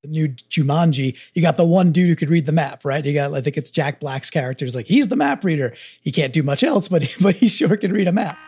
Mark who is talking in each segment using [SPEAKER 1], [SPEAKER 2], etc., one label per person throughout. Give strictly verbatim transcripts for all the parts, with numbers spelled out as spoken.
[SPEAKER 1] the new Jumanji, you got the one dude who could read the map, right? You got, I think it's Jack Black's character. It's like, he's the map reader. He can't do much else, but, but he sure can read a map.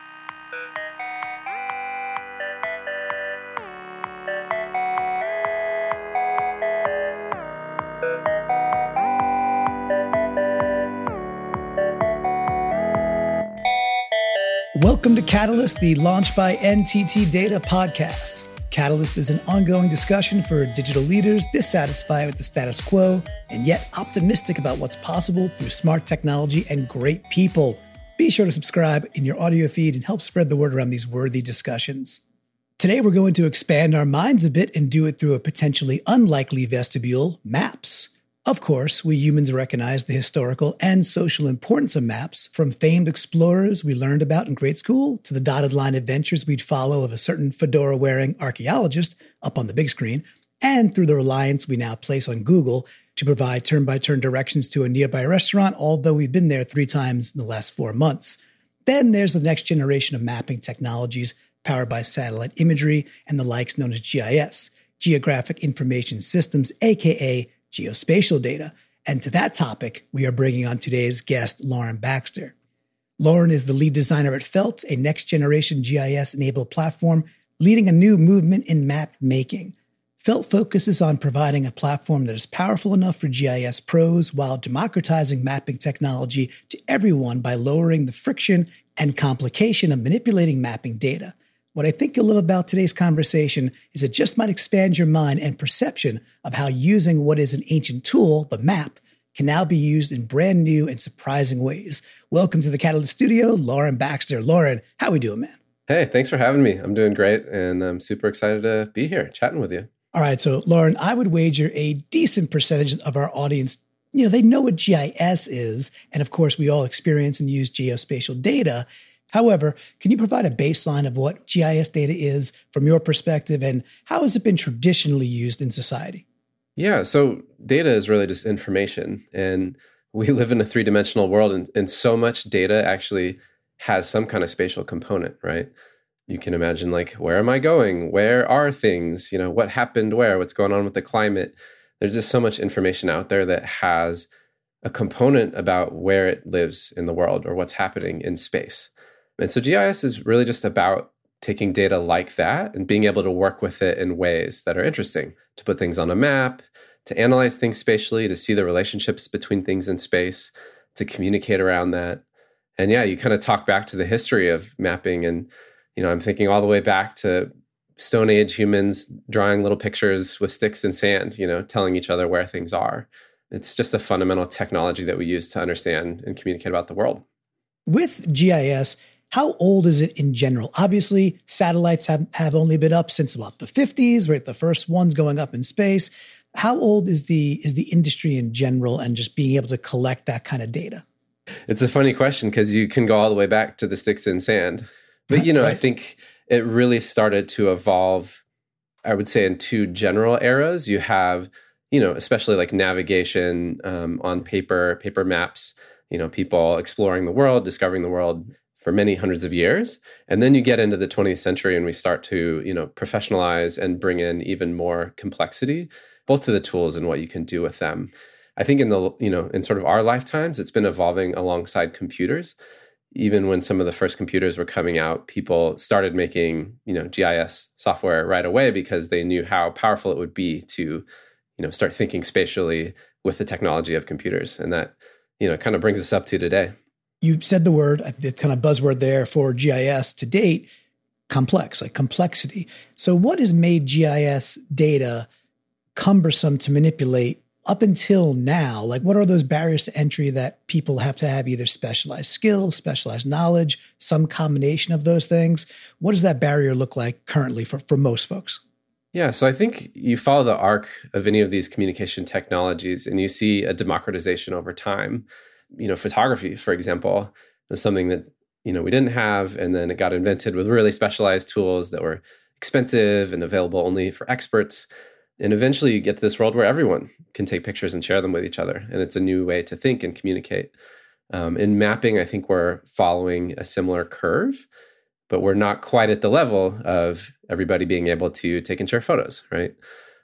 [SPEAKER 1] Welcome to Catalyst, the Launch by N T T Data podcast. Catalyst is an ongoing discussion for digital leaders dissatisfied with the status quo and yet optimistic about what's possible through smart technology and great people. Be sure to subscribe in your audio feed and help spread the word around these worthy discussions. Today, we're going to expand our minds a bit and do it through a potentially unlikely vestibule, maps. Of course, we humans recognize the historical and social importance of maps, from famed explorers we learned about in grade school to the dotted line adventures we'd follow of a certain fedora-wearing archaeologist up on the big screen, and through the reliance we now place on Google to provide turn-by-turn directions to a nearby restaurant, although we've been there three times in the last four months. Then there's the next generation of mapping technologies powered by satellite imagery and the likes known as G I S, Geographic Information Systems, aka geospatial data. And to that topic, we are bringing on today's guest, Lauren Baxter. Lauren is the lead designer at Felt, a next-generation G I S-enabled platform leading a new movement in map making. Felt focuses on providing a platform that is powerful enough for G I S pros while democratizing mapping technology to everyone by lowering the friction and complication of manipulating mapping data. What I think you'll love about today's conversation is it just might expand your mind and perception of how using what is an ancient tool, the map, can now be used in brand new and surprising ways. Welcome to the Catalyst Studio, Lauren Baxter. Lauren, how we doing, man?
[SPEAKER 2] Hey, thanks for having me. I'm doing great, and I'm super excited to be here chatting with you.
[SPEAKER 1] All right, so Lauren, I would wager a decent percentage of our audience, you know, they know what G I S is, and of course, we all experience and use geospatial data. However, can you provide a baseline of what G I S data is from your perspective, and how has it been traditionally used in society?
[SPEAKER 2] Yeah, so data is really just information, and we live in a three-dimensional world, and, and so much data actually has some kind of spatial component, right? You can imagine, like, where am I going? Where are things? You know, what happened where? What's going on with the climate? There's just so much information out there that has a component about where it lives in the world or what's happening in space. And so G I S is really just about taking data like that and being able to work with it in ways that are interesting, to put things on a map, to analyze things spatially, to see the relationships between things in space, to communicate around that. And yeah, you kind of talk back to the history of mapping. And, you know, I'm thinking all the way back to Stone Age humans drawing little pictures with sticks and sand, you know, telling each other where things are. It's just a fundamental technology that we use to understand and communicate about the world.
[SPEAKER 1] With G I S, how old is it in general? Obviously, satellites have, have only been up since about the fifties, right? The first ones going up in space. How old is the is the industry in general and just being able to collect that kind of data?
[SPEAKER 2] It's a funny question because you can go all the way back to the sticks and sand. But, you know, right. I think it really started to evolve, I would say, in two general eras. You have, you know, especially like navigation um, on paper, paper maps, you know, people exploring the world, discovering the world for many hundreds of years. And then you get into the twentieth century and we start to, you know, professionalize and bring in even more complexity, both to the tools and what you can do with them. I think in the, you know, in sort of our lifetimes, it's been evolving alongside computers. Even when some of the first computers were coming out, people started making, you know, G I S software right away because they knew how powerful it would be to, you know, start thinking spatially with the technology of computers. And that, you know, kind of brings us up to today.
[SPEAKER 1] You said the word, the kind of buzzword there for G I S to date, complex, like complexity. So what has made G I S data cumbersome to manipulate up until now? Like, what are those barriers to entry that people have to have either specialized skills, specialized knowledge, some combination of those things? What does that barrier look like currently for, for most folks?
[SPEAKER 2] Yeah, so I think you follow the arc of any of these communication technologies and you see a democratization over time. You know, photography, for example, was something that, you know, we didn't have, and then it got invented with really specialized tools that were expensive and available only for experts. And eventually you get to this world where everyone can take pictures and share them with each other. And it's a new way to think and communicate. Um, in mapping, I think we're following a similar curve, but we're not quite at the level of everybody being able to take and share photos, right?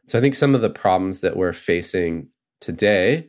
[SPEAKER 2] So I think some of the problems that we're facing today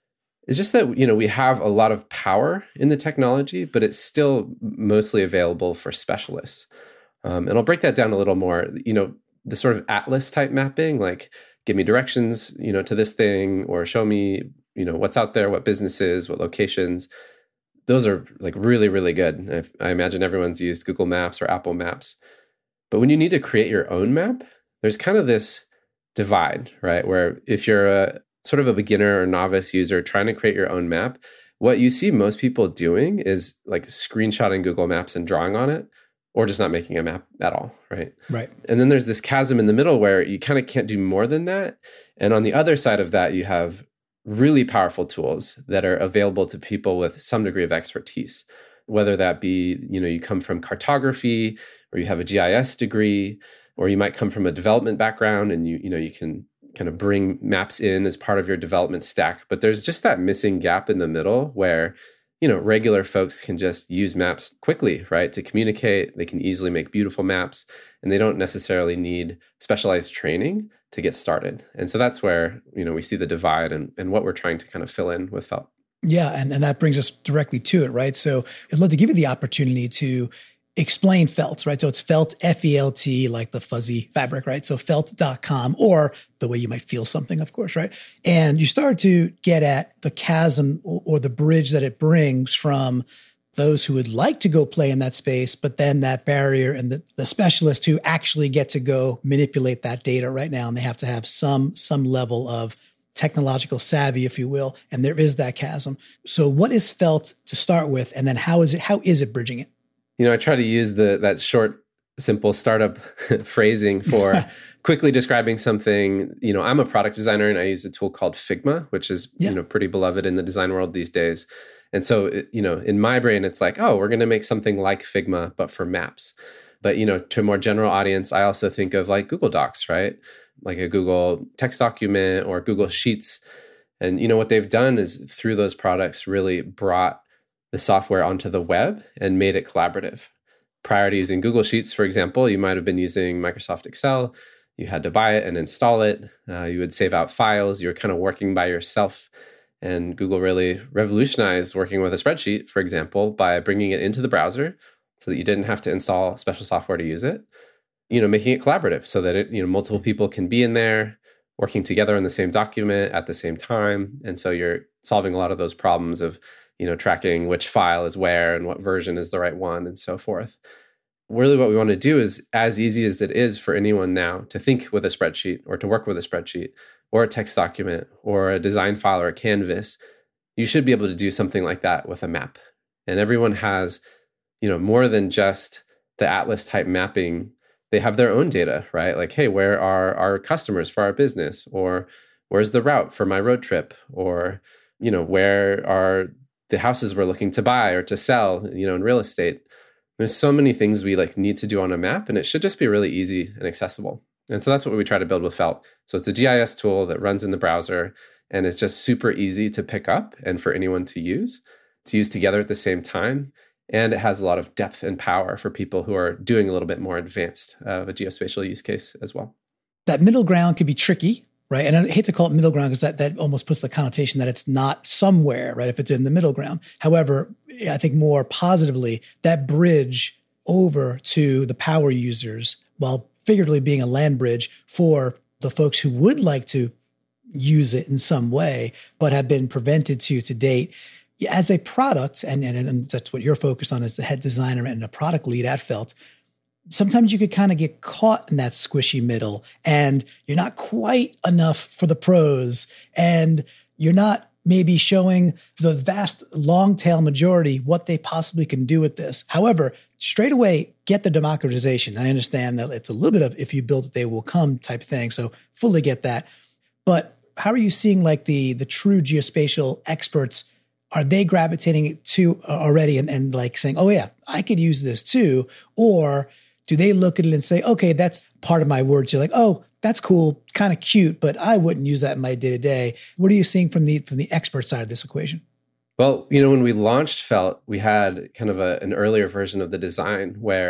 [SPEAKER 2] is just that, you know, we have a lot of power in the technology, but it's still mostly available for specialists. Um, and I'll break that down a little more. You know, the sort of atlas type mapping, like give me directions, you know, to this thing, or show me, you know, what's out there, what businesses, what locations. Those are like really, really good. I, I imagine everyone's used Google Maps or Apple Maps. But when you need to create your own map, there's kind of this divide, right? Where if you're a sort of a beginner or novice user trying to create your own map, what you see most people doing is like screenshotting Google Maps and drawing on it, or just not making a map at all, right?
[SPEAKER 1] Right.
[SPEAKER 2] And then there's this chasm in the middle where you kind of can't do more than that. And on the other side of that, you have really powerful tools that are available to people with some degree of expertise, whether that be, you know, you come from cartography, or you have a G I S degree, or you might come from a development background and you, you know, you can kind of bring maps in as part of your development stack. But there's just that missing gap in the middle where, you know, regular folks can just use maps quickly, right? To communicate. They can easily make beautiful maps, and they don't necessarily need specialized training to get started. And so that's where, you know, we see the divide and, and what we're trying to kind of fill in with Felt.
[SPEAKER 1] Yeah. And, and that brings us directly to it, right? So I'd love to give you the opportunity to explain Felt, right? So it's Felt, F E L T, like the fuzzy fabric, right? So felt dot com, or the way you might feel something, of course, right? And you start to get at the chasm or, or the bridge that it brings from those who would like to go play in that space, but then that barrier and the, the specialists who actually get to go manipulate that data right now. And they have to have some, some level of technological savvy, if you will. And there is that chasm. So what is Felt to start with? And then how is it, how is it bridging it?
[SPEAKER 2] You know, I try to use the that short, simple startup phrasing for quickly describing something. You know, I'm a product designer and I use a tool called Figma, which is, yeah. you know, pretty beloved in the design world these days. And so, it, you know, in my brain, it's like, oh, we're going to make something like Figma, but for maps. But, you know, to a more general audience, I also think of like Google Docs, right? Like a Google text document or Google Sheets. And, you know, what they've done is through those products really brought the software onto the web and made it collaborative. Prior to using Google Sheets, for example, you might have been using Microsoft Excel. You had to buy it and install it. Uh, you would save out files. You were kind of working by yourself. And Google really revolutionized working with a spreadsheet, for example, by bringing it into the browser so that you didn't have to install special software to use it. You know, making it collaborative so that it, you know, multiple people can be in there working together in the same document at the same time. And so you're solving a lot of those problems of, you know, tracking which file is where and what version is the right one and so forth. Really what we want to do is, as easy as it is for anyone now to think with a spreadsheet or to work with a spreadsheet or a text document or a design file or a canvas, you should be able to do something like that with a map. And everyone has, you know, more than just the atlas type mapping. They have their own data, right? Like, hey, where are our customers for our business? Or where's the route for my road trip? Or, you know, where are the houses we're looking to buy or to sell, you know, in real estate? There's so many things we like need to do on a map, and it should just be really easy and accessible. And so that's what we try to build with Felt. So it's a G I S tool that runs in the browser, and it's just super easy to pick up and for anyone to use, to use together at the same time. And it has a lot of depth and power for people who are doing a little bit more advanced of a geospatial use case as well. That
[SPEAKER 1] middle ground could be tricky, right? And I hate to call it middle ground because that, that almost puts the connotation that it's not somewhere, right? If it's in the middle ground. However, I think more positively, that bridge over to the power users, while figuratively being a land bridge for the folks who would like to use it in some way, but have been prevented to to date. As a product, and, and, and that's what you're focused on as the head designer and a product lead at Felt, sometimes you could kind of get caught in that squishy middle and you're not quite enough for the pros and you're not maybe showing the vast long tail majority what they possibly can do with this. However, straight away, get the democratization. I understand that it's a little bit of if you build it, they will come type thing. So fully get that. But how are you seeing like the, the true geospatial experts? Are they gravitating to already and, and like saying, oh yeah, I could use this too? Or do they look at it and say, okay, that's part of my words. You're like, oh, that's cool, kind of cute, but I wouldn't use that in my day to day. What are you seeing from the from the expert side of this equation?
[SPEAKER 2] Well, you know, when we launched Felt, we had kind of a, an earlier version of the design where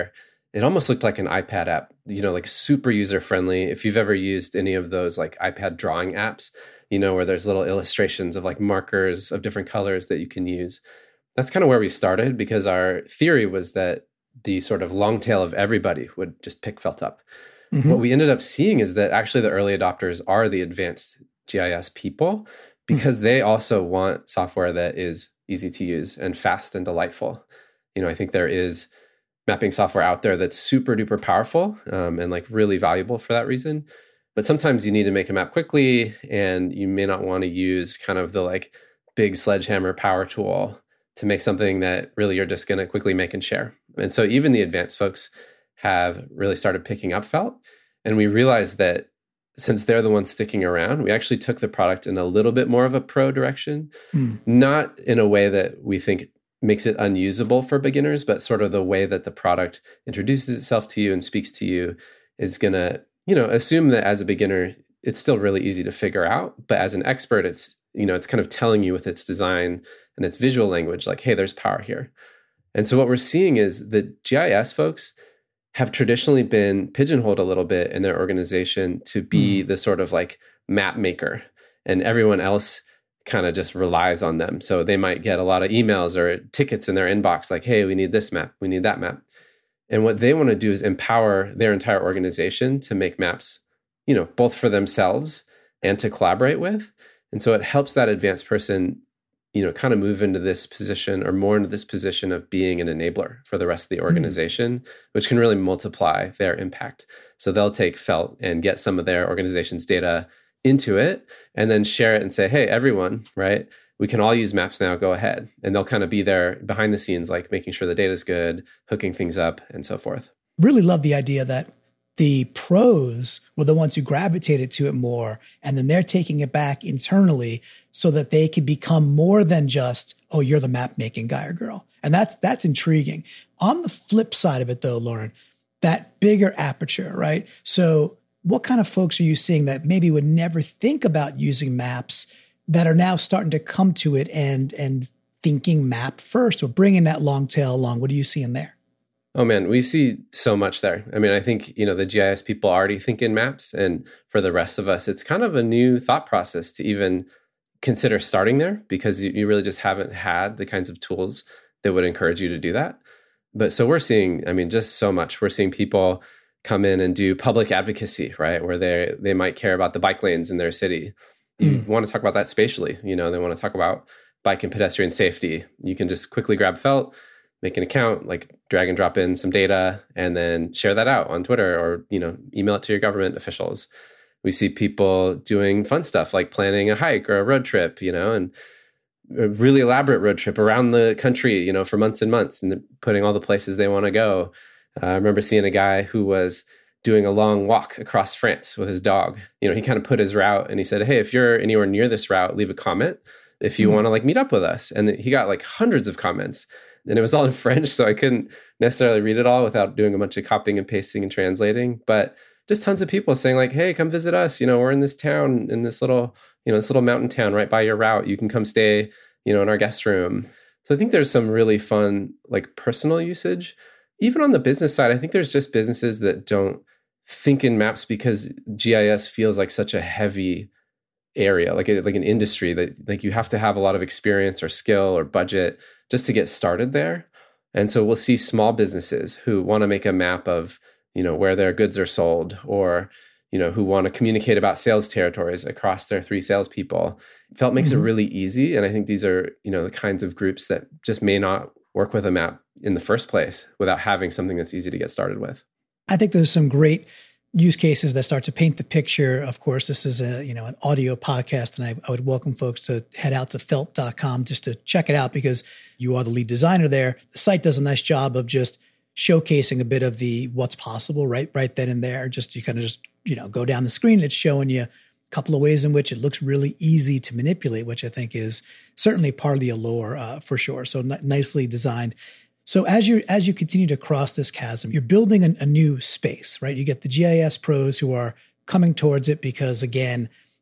[SPEAKER 2] it almost looked like an iPad app, you know, like super user friendly. If you've ever used any of those like iPad drawing apps, you know, where there's little illustrations of like markers of different colors that you can use. That's kind of where we started, because our theory was that the sort of long tail of everybody would just pick Felt up. Mm-hmm. What we ended up seeing is that actually the early adopters are the advanced G I S people, because mm-hmm. they also want software that is easy to use and fast and delightful. You know, I think there is mapping software out there that's super duper powerful um, and like really valuable for that reason. But sometimes you need to make a map quickly, and you may not want to use kind of the like big sledgehammer power tool to make something that really you're just going to quickly make and share. And so even the advanced folks have really started picking up Felt. And we realized that since they're the ones sticking around, we actually took the product in a little bit more of a pro direction, mm. not in a way that we think makes it unusable for beginners, but sort of the way that the product introduces itself to you and speaks to you is going to, you know, assume that as a beginner, it's still really easy to figure out. But as an expert, it's, you know, it's kind of telling you with its design and its visual language, like, hey, there's power here. And so what we're seeing is the G I S folks have traditionally been pigeonholed a little bit in their organization to be mm. the sort of like map maker, and everyone else kind of just relies on them. So they might get a lot of emails or tickets in their inbox like, hey, we need this map, we need that map. And what they want to do is empower their entire organization to make maps, you know, both for themselves and to collaborate with. And so it helps that advanced person, you know, kind of move into this position or more into this position of being an enabler for the rest of the organization, mm. which can really multiply their impact. So they'll take Felt and get some of their organization's data into it and then share it and say, hey, everyone, right? We can all use maps now, go ahead. And they'll kind of be there behind the scenes, like making sure the data is good, hooking things up, and so forth.
[SPEAKER 1] Really love the idea that the pros were the ones who gravitated to it more, and then they're taking it back internally so that they can become more than just, oh, you're the map making guy or girl. And that's that's intriguing. On the flip side of it though, Lauren, that bigger aperture, right? So what kind of folks are you seeing that maybe would never think about using maps that are now starting to come to it and and thinking map first or bringing that long tail along? What are you seeing there?
[SPEAKER 2] Oh man, we see so much there. I mean, I think, you know, the G I S people already think in maps, and for the rest of us, it's kind of a new thought process to even consider starting there, because you, you really just haven't had the kinds of tools that would encourage you to do that. But so we're seeing, I mean, just so much. We're seeing people come in and do public advocacy, right? Where they they might care about the bike lanes in their city. You mm. want to talk about that spatially. You know, they want to talk about bike and pedestrian safety. You can just quickly grab Felt, make an account, like drag and drop in some data, and then share that out on Twitter or, you know, email it to your government officials. We see people doing fun stuff like planning a hike or a road trip, you know, and a really elaborate road trip around the country, you know, for months and months, and putting all the places they want to go. Uh, I remember seeing a guy who was doing a long walk across France with his dog. You know, he kind of put his route and he said, hey, if you're anywhere near this route, leave a comment if you mm-hmm. want to like meet up with us. And he got like hundreds of comments, and it was all in French. So I couldn't necessarily read it all without doing a bunch of copying and pasting and translating, but just tons of people saying like, hey, come visit us. You know, we're in this town, in this little, you know, this little mountain town right by your route. You can come stay, you know, in our guest room. So I think there's some really fun, like personal usage. Even on the business side, I think there's just businesses that don't think in maps because G I S feels like such a heavy area, like a, like an industry that like you have to have a lot of experience or skill or budget just to get started there. And so we'll see small businesses who want to make a map of, you know, where their goods are sold, or, you know, who want to communicate about sales territories across their three salespeople. Felt makes mm-hmm. it really easy. And I think these are, you know, the kinds of groups that just may not work with a map in the first place without having something that's easy to get started with.
[SPEAKER 1] I think there's some great use cases that start to paint the picture. Of course, this is a, you know, an audio podcast, and I, I would welcome folks to head out to felt dot com just to check it out, because you are the lead designer there. The site does a nice job of just showcasing a bit of the what's possible right right then and there. Just you kind of just, you know, go down the screen. It's showing you a couple of ways in which it looks really easy to manipulate, which I think is certainly part of the allure uh, for sure. So n- nicely designed. So as you as you continue to cross this chasm, you're building a, a new space, right? You get the G I S pros who are coming towards it because, again,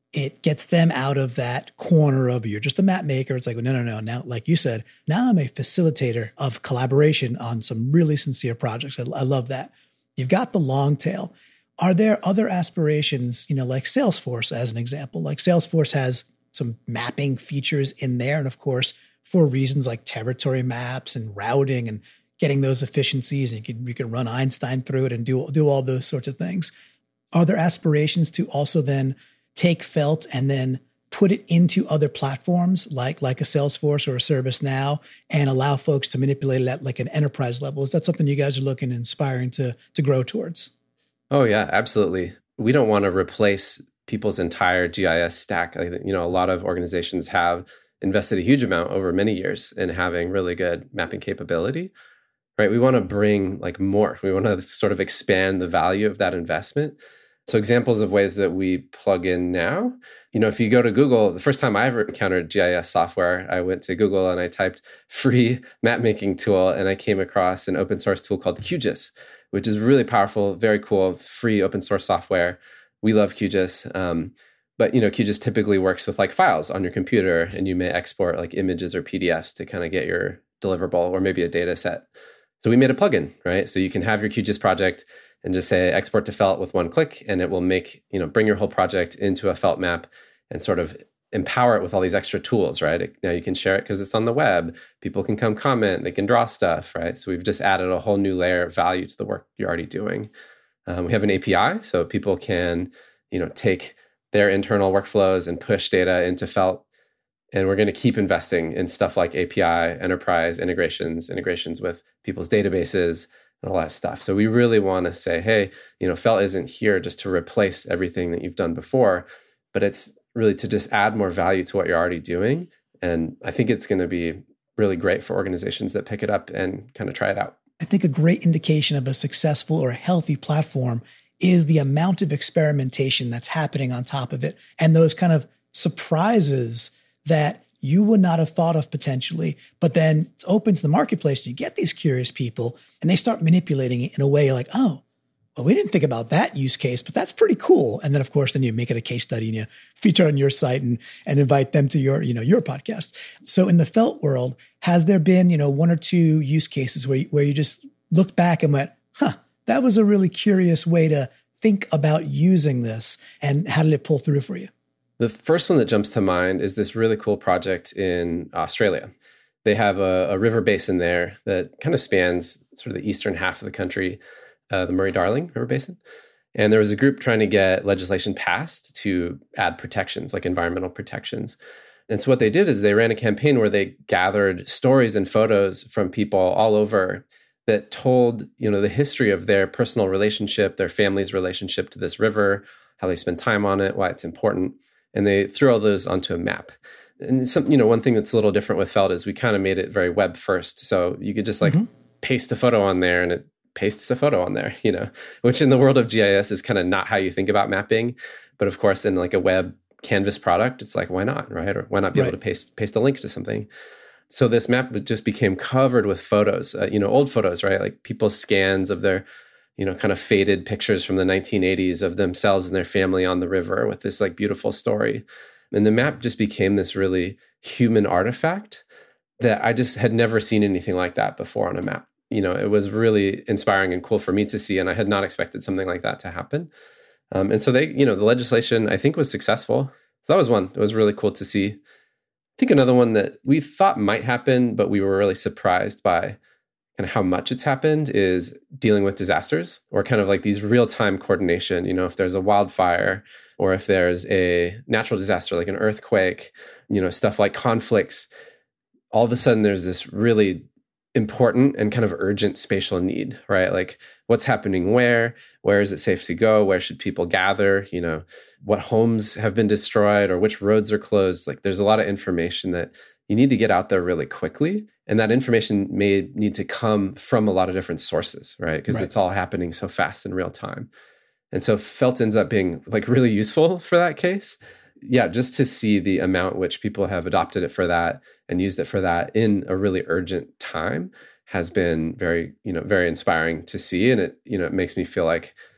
[SPEAKER 1] it gets them out of that corner of you're just a map maker. It's like, well, no, no, no. Now, like you said, now I'm a facilitator of collaboration on some really sincere projects. I, I love that. You've got the long tail. Are there other aspirations, you know, like Salesforce as an example? Like Salesforce has some mapping features in there. And of course, for reasons like territory maps and routing and getting those efficiencies, and you can, you can run Einstein through it and do, do all those sorts of things. Are there aspirations to also then take Felt and then put it into other platforms like, like a Salesforce or a ServiceNow and allow folks to manipulate it at like an enterprise level? Is that something you guys are looking and inspiring to, to grow towards?
[SPEAKER 2] Oh, yeah, absolutely. We don't want to replace people's entire G I S stack. Like, you know, a lot of organizations have invested a huge amount over many years in having really good mapping capability, right? We want to bring like more. We want to sort of expand the value of that investment. So examples of ways that we plug in now, you know, if you go to Google, the first time I ever encountered G I S software, I went to Google and I typed free map making tool, and I came across an open source tool called QGIS, which is really powerful, very cool, free open source software. We love QGIS. Um, but, you know, QGIS typically works with like files on your computer, and you may export like images or P D Fs to kind of get your deliverable or maybe a data set. So we made a plugin, right? So you can have your QGIS project and just say export to Felt with one click, and it will make, you know, bring your whole project into a Felt map and sort of empower it with all these extra tools, right? It, now you can share it because it's on the web. People can come comment, they can draw stuff, right? So we've just added a whole new layer of value to the work you're already doing. Um, we have an A P I, so people can, you know, take their internal workflows and push data into Felt. And we're going to keep investing in stuff like A P I, enterprise integrations, integrations with people's databases, and all that stuff. So we really want to say, hey, you know, Felt isn't here just to replace everything that you've done before, but it's really to just add more value to what you're already doing. And I think it's going to be really great for organizations that pick it up and kind of try it out.
[SPEAKER 1] I think a great indication of a successful or a healthy platform is the amount of experimentation that's happening on top of it, and those kind of surprises that you would not have thought of potentially, but then it's open to the marketplace. You get these curious people and they start manipulating it in a way you're like, oh, well, we didn't think about that use case, but that's pretty cool. And then of course, then you make it a case study and you feature on your site and, and invite them to your, you know, your podcast. So in the Felt world, has there been, you know, one or two use cases where you, where you just looked back and went, huh, that was a really curious way to think about using this, and how did it pull through for you?
[SPEAKER 2] The first one that jumps to mind is this really cool project in Australia. They have a, a river basin there that kind of spans sort of the eastern half of the country, uh, the Murray-Darling River Basin. And there was a group trying to get legislation passed to add protections, like environmental protections. And so what they did is they ran a campaign where they gathered stories and photos from people all over that told, you know, the history of their personal relationship, their family's relationship to this river, how they spend time on it, why it's important. And they threw all those onto a map. And some, you know, one thing that's a little different with Felt is we kind of made it very web first. So you could just like mm-hmm. paste a photo on there and it pastes a photo on there, you know, which in the world of G I S is kind of not how you think about mapping. But of course, in like a web Canvas product, it's like, why not, right? Or why not be right. able to paste paste a link to something? So this map just became covered with photos, uh, you know, old photos, right? Like people's scans of their, you know, kind of faded pictures from the nineteen eighties of themselves and their family on the river with this like beautiful story. And the map just became this really human artifact that I just had never seen anything like that before on a map. You know, it was really inspiring and cool for me to see, and I had not expected something like that to happen. Um, and so they, you know, the legislation I think was successful. So that was one. It was really cool to see. I think another one that we thought might happen, but we were really surprised by and how much it's happened is dealing with disasters, or kind of like these real-time coordination. You know, if there's a wildfire or if there's a natural disaster like an earthquake, you know, stuff like conflicts, all of a sudden there's this really important and kind of urgent spatial need, right? Like what's happening where, where is it safe to go? Where should people gather? You know, what homes have been destroyed or which roads are closed? Like there's a lot of information that you need to get out there really quickly. And that information may need to come from a lot of different sources, right? Because right. it's all happening so fast in real time. And so Felt ends up being like really useful for that case. Yeah, just to see the amount which people have adopted it for that and used it for that in a really urgent time has been very, you know, very inspiring to see. And it, you know, it makes me feel like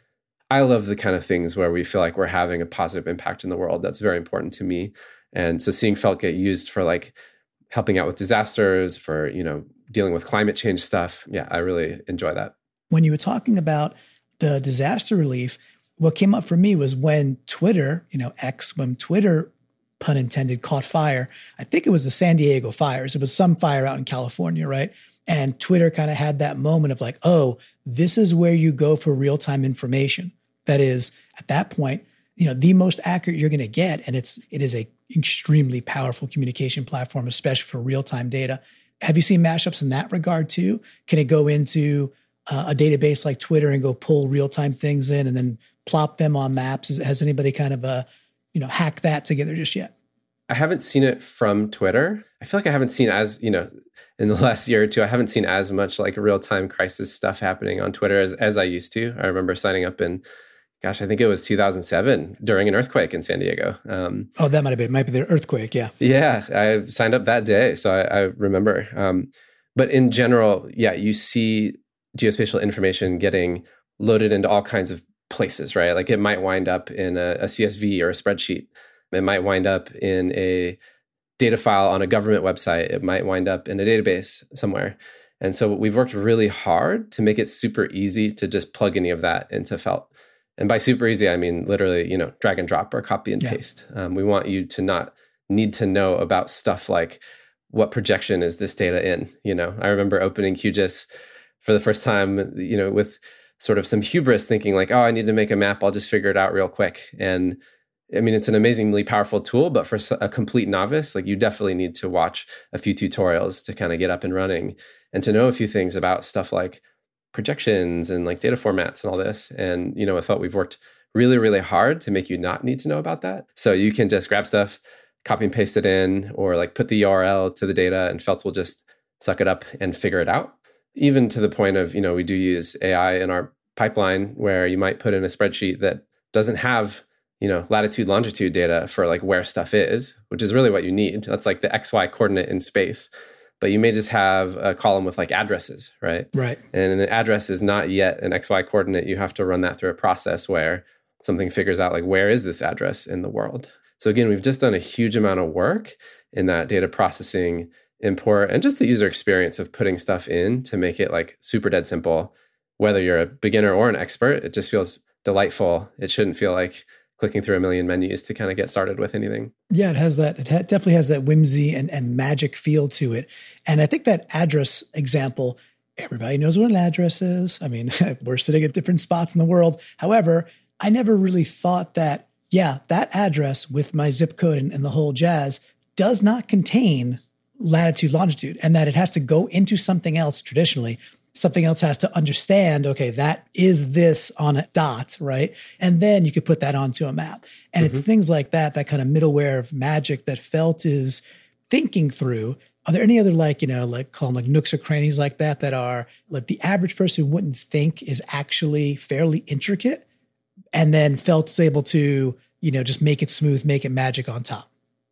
[SPEAKER 2] I love the kind of things where we feel like we're having a positive impact in the world. That's very important to me. And so seeing Felt get used for like helping out with disasters, for, you know, dealing with climate change stuff. Yeah, I really enjoy that.
[SPEAKER 1] When you were talking about the disaster relief, what came up for me was when Twitter, you know, X, when Twitter, pun intended, caught fire. I think it was the San Diego fires. It was some fire out in California, right? And Twitter kind of had that moment of like, oh, this is where you go for real-time information. That is, at that point, you know, the most accurate you're going to get. And it's, it is a extremely powerful communication platform, especially for real-time data. Have you seen mashups in that regard too? Can it go into uh, a database like Twitter and go pull real-time things in and then plop them on maps? Is, has anybody kind of, uh, you know, hacked that together just yet?
[SPEAKER 2] I haven't seen it from Twitter. I feel like I haven't seen as, you know, in the last year or two, I haven't seen as much like real-time crisis stuff happening on Twitter as, as I used to. I remember signing up in, gosh, I think it was two thousand seven during an earthquake in San Diego. Um,
[SPEAKER 1] oh, that might have been, it might be the earthquake, yeah.
[SPEAKER 2] Yeah, I signed up that day, so I, I remember. Um, but in general, yeah, you see geospatial information getting loaded into all kinds of places, right? Like it might wind up in a, a C S V or a spreadsheet. It might wind up in a data file on a government website. It might wind up in a database somewhere. And so we've worked really hard to make it super easy to just plug any of that into Felt. And by super easy, I mean literally, you know, drag and drop or copy and yeah. paste. Um, we want you to not need to know about stuff like what projection is this data in. You know, I remember opening QGIS for the first time, you know, with sort of some hubris, thinking like, oh, I need to make a map. I'll just figure it out real quick. And I mean, it's an amazingly powerful tool, but for a complete novice, like you definitely need to watch a few tutorials to kind of get up and running and to know a few things about stuff like projections and like data formats and all this. And, you know, I thought we've worked really, really hard to make you not need to know about that. So you can just grab stuff, copy and paste it in, or like put the U R L to the data and Felt will just suck it up and figure it out. Even to the point of, you know, we do use A I in our pipeline where you might put in a spreadsheet that doesn't have, you know, latitude, longitude data for like where stuff is, which is really what you need. That's like the X Y coordinate in space. But you may just have a column with like addresses, right?
[SPEAKER 1] Right.
[SPEAKER 2] And an address is not yet an X Y coordinate. You have to run that through a process where something figures out like, where is this address in the world? So again, we've just done a huge amount of work in that data processing, import, and just the user experience of putting stuff in to make it like super dead simple. Whether you're a beginner or an expert, it just feels delightful. It shouldn't feel like clicking through a million menus to kind of get started with anything.
[SPEAKER 1] Yeah, it has that. It ha- definitely has that whimsy and, and magic feel to it. And I think that address example, everybody knows what an address is. I mean, we're sitting at different spots in the world. However, I never really thought that, yeah, that address with my zip code and, and the whole jazz does not contain latitude, longitude, and that it has to go into something else traditionally. Something else has to understand, okay, that is this on a dot, right? And then you could put that onto a map. And mm-hmm. it's things like that, that kind of middleware of magic that Felt is thinking through. Are there any other like, you know, like call them like nooks or crannies like that, that are like the average person wouldn't think is actually fairly intricate? And then Felt's able to, you know, just make it smooth, make it magic on top.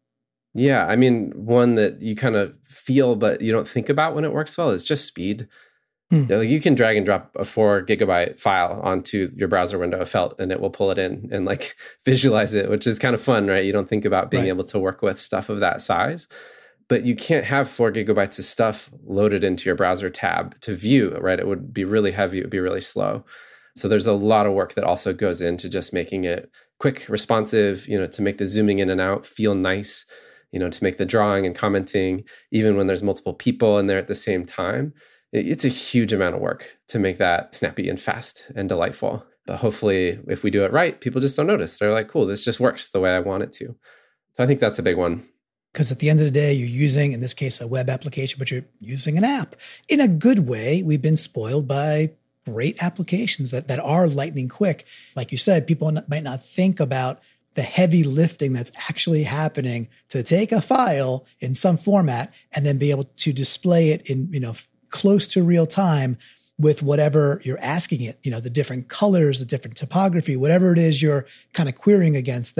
[SPEAKER 2] Yeah. I mean, one that you kind of feel, but you don't think about when it works well is just speed. Hmm. Yeah, like you can drag and drop a four gigabyte file onto your browser window of Felt and it will pull it in and like visualize it, which is kind of fun, right? You don't think about being right. able to work with stuff of that size, but you can't have four gigabytes of stuff loaded into your browser tab to view, right? It would be really heavy. It would be really slow. So there's a lot of work that also goes into just making it quick, responsive, you know, to make the zooming in and out feel nice, you know, to make the drawing and commenting, even when there's multiple people in there at the same time. It's a huge amount of work to make that snappy and fast and delightful. But hopefully, if we do it right, people just don't notice. They're like, cool, this just works the way I want it to. So I think that's a big one.
[SPEAKER 1] Because at the end of the day, you're using, in this case, a web application, but you're using an app. In a good way, we've been spoiled by great applications that, that are lightning quick. Like you said, people might not think about the heavy lifting that's actually happening to take a file in some format and then be able to display it in, you know, close to real time with whatever you're asking it, you know, the different colors, the different topography, whatever it is you're kind of querying against, that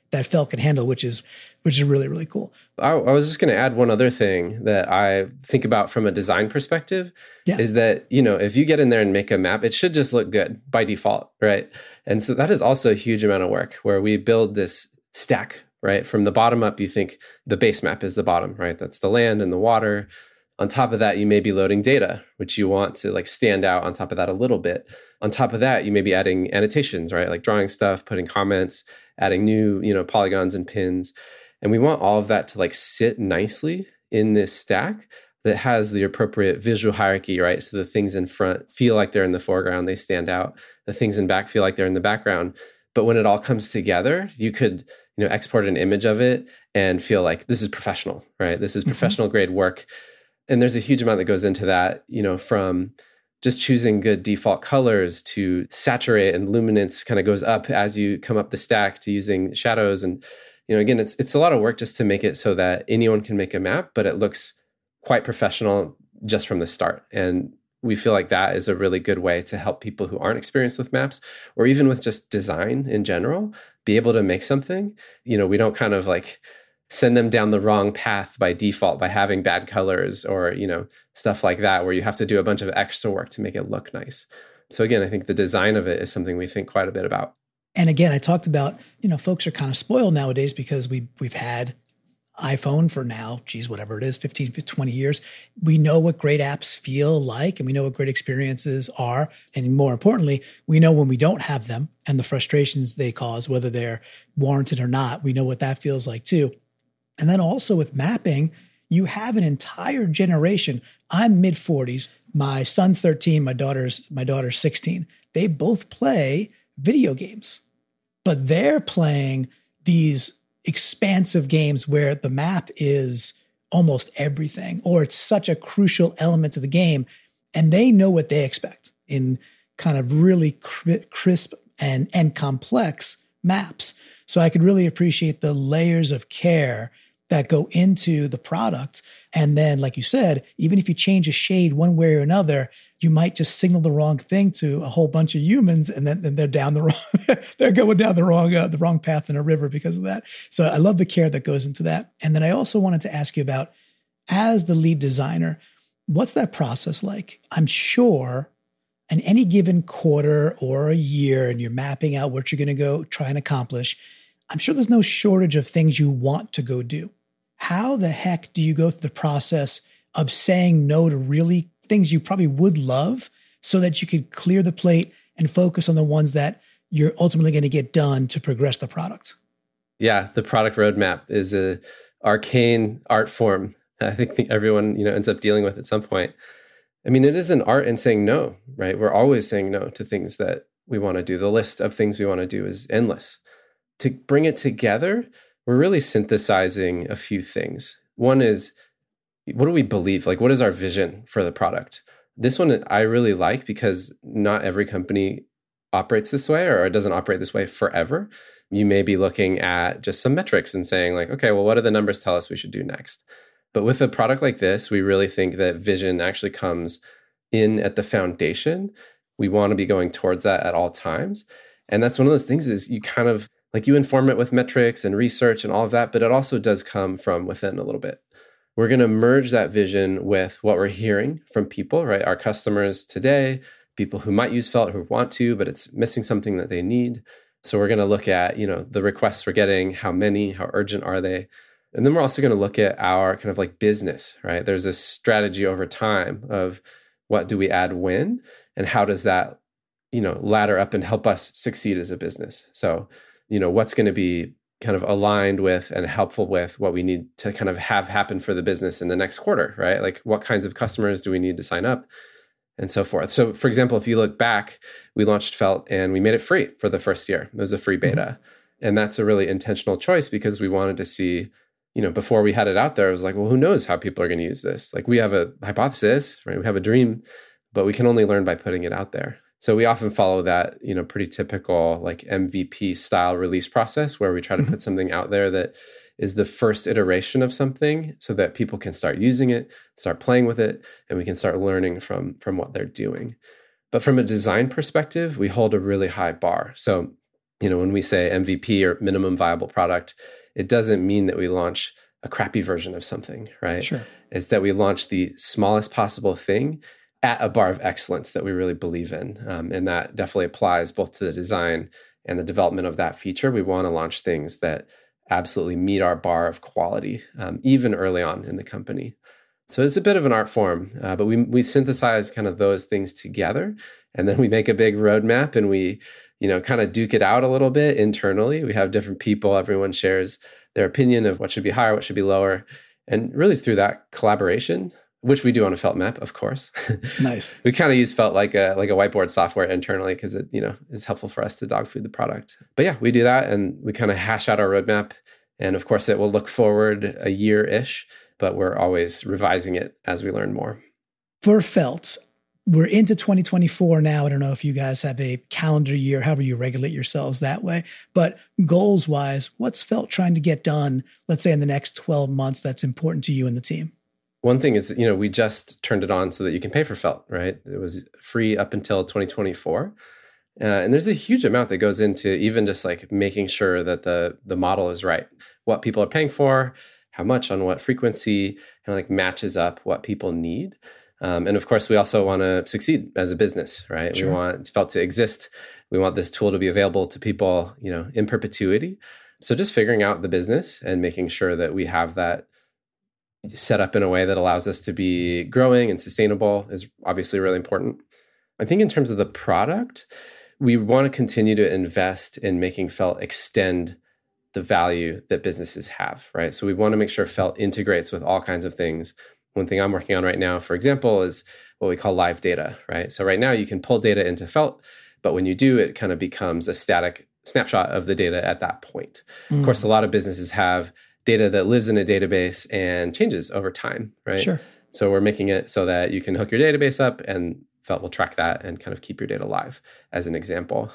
[SPEAKER 1] that felt can handle, which is which is really, really cool.
[SPEAKER 2] I, I was just going to add one other thing that I think about from a design perspective yeah. is that, you know, if you get in there and make a map, it should just look good by default, right? And so that is also a huge amount of work where we build this stack, right? From the bottom up, you think the base map is the bottom, right? That's the land and the water. On top of that, you may be loading data, which you want to like stand out on top of that a little bit. On top of that, you may be adding annotations, right? Like drawing stuff, putting comments, adding new, you know, polygons and pins. And we want all of that to like sit nicely in this stack that has the appropriate visual hierarchy, right? So the things in front feel like they're in the foreground, they stand out. The things in back feel like they're in the background. But when it all comes together, you could, you know, export an image of it and feel like this is professional, right? This is professional grade work. And there's a huge amount that goes into that, you know, from just choosing good default colors to saturate and luminance kind of goes up as you come up the stack to using shadows. And, you know, again, it's it's a lot of work just to make it so that anyone can make a map, but it looks quite professional just from the start. And we feel like that is a really good way to help people who aren't experienced with maps or even with just design in general, be able to make something. You know, we don't kind of like send them down the wrong path by default by having bad colors or, you know, stuff like that, where you have to do a bunch of extra work to make it look nice. So again, I think the design of it is something we think quite a bit about.
[SPEAKER 1] And again, I talked about, you know, folks are kind of spoiled nowadays because we, we've had iPhone for now, geez, whatever it is, fifteen, twenty years. We know what great apps feel like and we know what great experiences are. And more importantly, we know when we don't have them and the frustrations they cause, whether they're warranted or not, we know what that feels like too. And then also with mapping, you have an entire generation. I'm mid forties. My son's thirteen. My daughter's my daughter's sixteen. They both play video games, but they're playing these expansive games where the map is almost everything, or it's such a crucial element to the game, and they know what they expect in kind of really crisp and and complex maps. So I could really appreciate the layers of care that go into the product. And then, like you said, even if you change a shade one way or another, you might just signal the wrong thing to a whole bunch of humans, and then, then they're down the wrong, they're going down the wrong, uh, the wrong path in a river because of that. So I love the care that goes into that. And then I also wanted to ask you about, as the lead designer, what's that process like? I'm sure in any given quarter or a year, and you're mapping out what you're going to go try and accomplish, I'm sure there's no shortage of things you want to go do. How the heck do you go through the process of saying no to really things you probably would love so that you could clear the plate and focus on the ones that you're ultimately going to get done to progress the product?
[SPEAKER 2] Yeah, the product roadmap is a arcane art form. I think everyone, you know, ends up dealing with at some point. I mean, it is an art in saying no, right? We're always saying no to things that we want to do. The list of things we want to do is endless. To bring it together, we're really synthesizing a few things. One is, what do we believe? Like, what is our vision for the product? This one I really like because not every company operates this way, or it doesn't operate this way forever. You may be looking at just some metrics and saying like, okay, well, what do the numbers tell us we should do next? But with a product like this, we really think that vision actually comes in at the foundation. We want to be going towards that at all times. And that's one of those things is you kind of, like you inform it with metrics and research and all of that, but it also does come from within a little bit. We're going to merge that vision with what we're hearing from people, right? Our customers today, people who might use Felt who want to, but it's missing something that they need. So we're going to look at, you know, the requests we're getting, how many, how urgent are they? And then we're also going to look at our kind of like business, right? There's a strategy over time of what do we add when, and how does that, you know, ladder up and help us succeed as a business? So, you know, what's going to be kind of aligned with and helpful with what we need to kind of have happen for the business in the next quarter, right? Like what kinds of customers do we need to sign up and so forth. So for example, if you look back, we launched Felt and we made it free for the first year. It was a free beta. Mm-hmm. And that's a really intentional choice because we wanted to see, you know, before we had it out there, it was like, well, who knows how people are going to use this? Like we have a hypothesis, right? We have a dream, but we can only learn by putting it out there. So we often follow that, you know, pretty typical like M V P style release process where we try to put something out there that is the first iteration of something so that people can start using it, start playing with it, and we can start learning from, from what they're doing. But from a design perspective, we hold a really high bar. So You know, when we say M V P or minimum viable product, it doesn't mean that we launch a crappy version of something, right?
[SPEAKER 1] Sure.
[SPEAKER 2] It's that we launch the smallest possible thing at a bar of excellence that we really believe in. Um, and that definitely applies both to the design and the development of that feature. We want to launch things that absolutely meet our bar of quality, um, even early on in the company. So it's a bit of an art form, uh, but we we synthesize kind of those things together, and then we make a big roadmap, and we, you know, kind of duke it out a little bit internally. We have different people; everyone shares their opinion of what should be higher, what should be lower, and really through that collaboration, which we do on a felt map, of course.
[SPEAKER 1] Nice.
[SPEAKER 2] We kind of use felt like a like a whiteboard software internally because it, you know, is helpful for us to dog food the product. But yeah, we do that, and we kind of hash out our roadmap, and of course, it will look forward a year-ish. But we're always revising it as we learn more.
[SPEAKER 1] For Felt, we're into twenty twenty-four now. I don't know if you guys have a calendar year, however you regulate yourselves that way. But goals-wise, what's Felt trying to get done, let's say in the next twelve months, that's important to you and the team?
[SPEAKER 2] One thing is, you know, we just turned it on so that you can pay for Felt, right? It was free up until twenty twenty-four. Uh, and there's a huge amount that goes into even just like making sure that the the model is right, what people are paying for, how much on what frequency, kind of like matches up what people need. Um, and of course, we also want to succeed as a business, right? Sure. We want Felt to exist. We want this tool to be available to people, you know, in perpetuity. So just figuring out the business and making sure that we have that set up in a way that allows us to be growing and sustainable is obviously really important. I think in terms of the product, we want to continue to invest in making Felt extend the value that businesses have, right? So we want to make sure Felt integrates with all kinds of things. One thing I'm working on right now, for example, is what we call live data, right? So right now you can pull data into Felt, but when you do, it kind of becomes a static snapshot of the data at that point. Mm. Of course, a lot of businesses have data that lives in a database and changes over time, right?
[SPEAKER 1] Sure.
[SPEAKER 2] So we're making it so that you can hook your database up and Felt will track that and kind of keep your data live, as an example.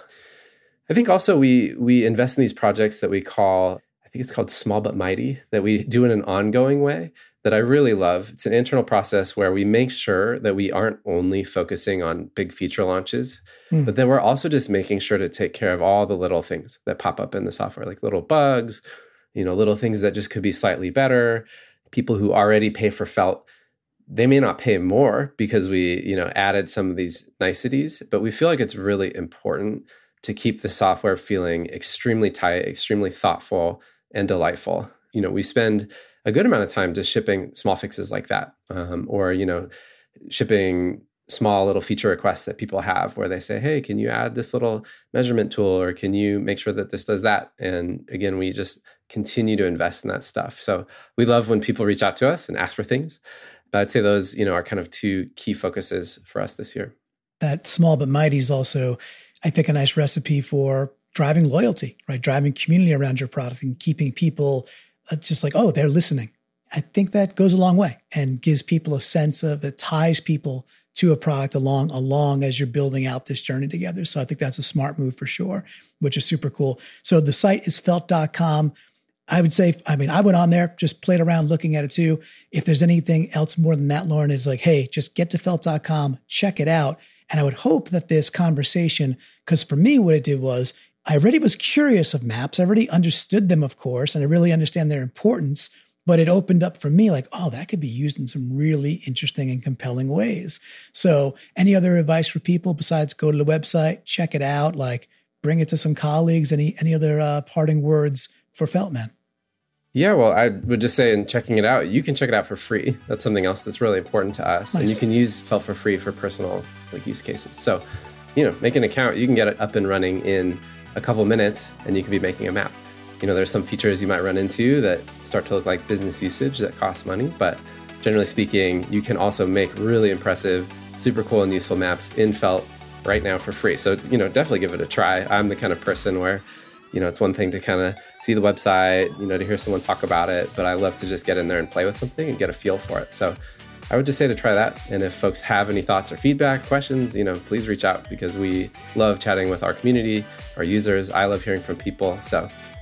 [SPEAKER 2] I think also we we invest in these projects that we call, I think it's called Small But Mighty, that we do in an ongoing way that I really love. It's an internal process where we make sure that we aren't only focusing on big feature launches, mm. but that we're also just making sure to take care of all the little things that pop up in the software, like little bugs, you know, little things that just could be slightly better. People who already pay for Felt, they may not pay more because we, you know, added some of these niceties, but we feel like it's really important to keep the software feeling extremely tight, extremely thoughtful, and delightful. You know, we spend a good amount of time just shipping small fixes like that, um, or, you know, shipping small little feature requests that people have where they say, hey, can you add this little measurement tool, or can you make sure that this does that? And again, we just continue to invest in that stuff. So we love when people reach out to us and ask for things. But I'd say those, you know, are kind of two key focuses for us this year.
[SPEAKER 1] That Small But Mighty is also, I think, a nice recipe for driving loyalty, right? Driving community around your product and keeping people uh, just like, oh, they're listening. I think that goes a long way and gives people a sense of, it ties people to a product along, along as you're building out this journey together. So I think that's a smart move for sure, which is super cool. So the site is felt dot com. I would say, I mean, I went on there, just played around looking at it too. If there's anything else more than that, Lauren, is like, hey, just get to felt dot com, check it out. And I would hope that this conversation, because for me, what it did was I already was curious of maps. I already understood them, of course, and I really understand their importance. But it opened up for me like, oh, that could be used in some really interesting and compelling ways. So any other advice for people besides go to the website, check it out, like bring it to some colleagues? Any any other uh, parting words for Feltman?
[SPEAKER 2] Yeah, well, I would just say in checking it out, you can check it out for free. That's something else that's really important to us. Nice. And you can use Felt for free for personal like use cases. So, you know, make an account. You can get it up and running in a couple minutes, and you can be making a map. You know, there's some features you might run into that start to look like business usage that cost money. But generally speaking, you can also make really impressive, super cool and useful maps in Felt right now for free. So, you know, definitely give it a try. I'm the kind of person where, you know, it's one thing to kind of see the website, you know, to hear someone talk about it, but I love to just get in there and play with something and get a feel for it. So I would just say to try that. And if folks have any thoughts or feedback, questions, you know, please reach out because we love chatting with our community, our users. I love hearing from people. So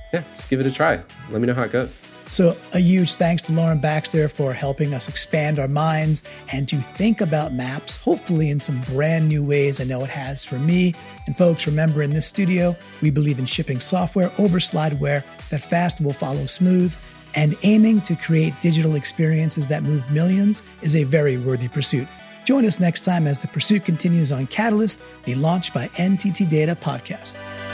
[SPEAKER 2] yeah, just give it a try. Let me know how it goes.
[SPEAKER 1] So a huge thanks to Lauren Baxter for helping us expand our minds and to think about maps, hopefully in some brand new ways. I know it has for me. And folks, remember, in this studio, we believe in shipping software over slideware that fast will follow smooth, and aiming to create digital experiences that move millions is a very worthy pursuit. Join us next time as the pursuit continues on Catalyst, the Launch by N T T Data podcast.